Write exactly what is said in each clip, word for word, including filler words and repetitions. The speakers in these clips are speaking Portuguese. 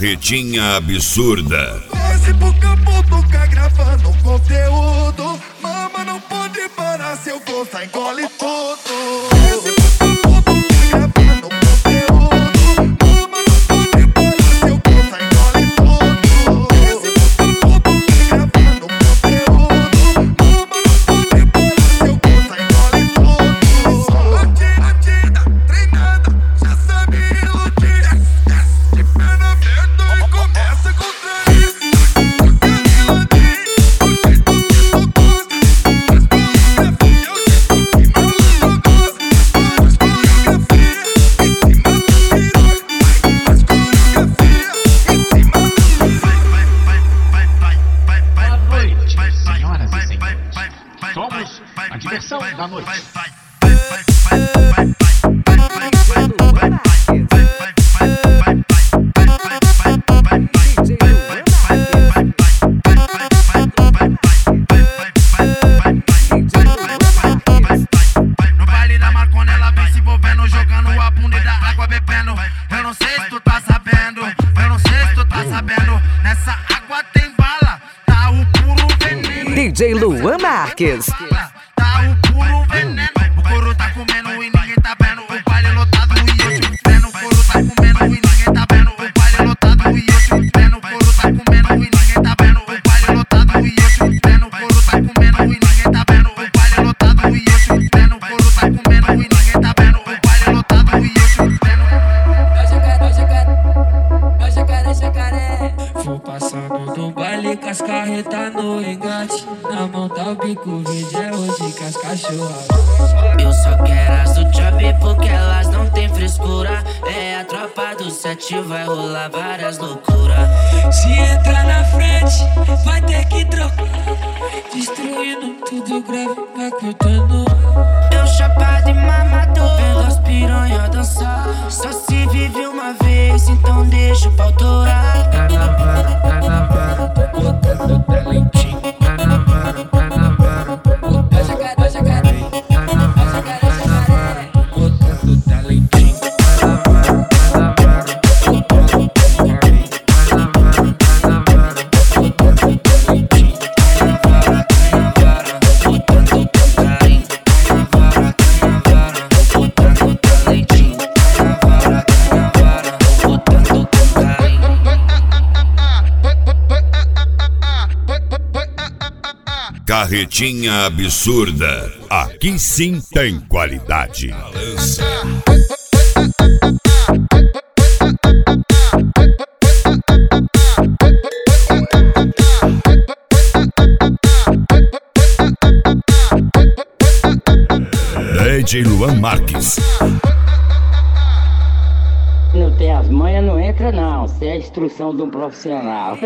Carretinha absurda. Desce pro campo, nunca gravando conteúdo. Mama, não pode parar, se eu for, só engole tudo. Desce pro campo, nunca gravando conteúdo. Mama, não pode parar, se eu for, só engole tudo. Desce pro campo, nunca gravando conteúdo. Mama, não pode parar, se eu for, só engole tudo. Batida, treinada, já sabe iludir. De perna aberta e começa com três. Somos a diversão da noite. No baile da Marcona ela vem se envolvendo, jogando a bunda e da água bebendo. Eu não sei se tu tá sabendo, eu não sei se tu tá sabendo. Nessa água tem bala, tá o puro veneno. D J Luan Marques. Tá o puro veneno. O couro tá comendo e ninguém tá vendo. O baile lotado e eu te vendo. O couro tá comendo e ninguém tá vendo. O baile lotado e eu te vendo. O couro tá comendo e ninguém tá vendo. O baile lotado e eu te vendo. O couro tá comendo e ninguém tá vendo. O baile lotado e eu te vendo. O couro tá comendo e ninguém tá vendo. O baile lotado e eu te vendo. É o jacaré, é o jacaré. Vou passando no baile com as carretas no engate. Na mão tá o bico verde, é hoje com as cachorras. Eu só quero as do job porque elas não tem frescura. É a tropa do sete, vai rolar várias loucuras. Se entrar na frente, vai ter que trocar. Destruindo tudo grave, vai cortando. Eu chapado e mamador, vendo as piranha dançar. Só se vive uma vez, então deixa o pau torar. Tá na vara, tá na vara, tô botando talentinho. Tá na vara, tá na vara, tô botando jacaré, jacaré. Tá na vara, tá na vara, tô botando talentinho. Tá na vara, tá na vara, tô botando jacaré. Tá na vara, tá na vara, tô botando talentinho. Tá na vara, tá na vara, tô botando carinho. Tá na vara, tá na vara, tô botando talentinho. Tá na vara, tá na vara, tô botando carinho. Carretinha absurda. Aqui sim tem qualidade. D J Luan Marques. Não tem as manhas, não entra não. Isso é a instrução de um profissional.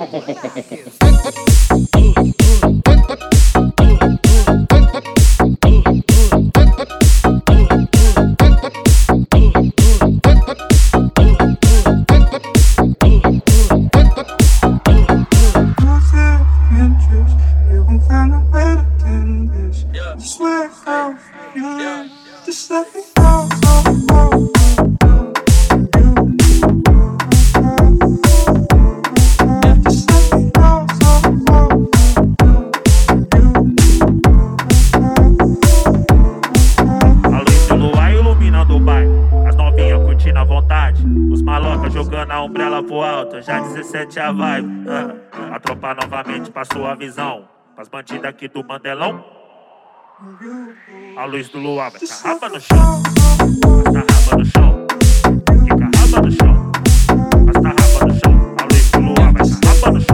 Jogando a umbrella pro alto, já dezessete a vibe. uh, A tropa novamente passou a visão pras bandidas aqui do Mandelão. A luz do luar vai ficar raba no chão. Mas tá raba no chão. Fica raba no chão. Mas tá raba no chão. A luz do luar vai ficar raba no chão.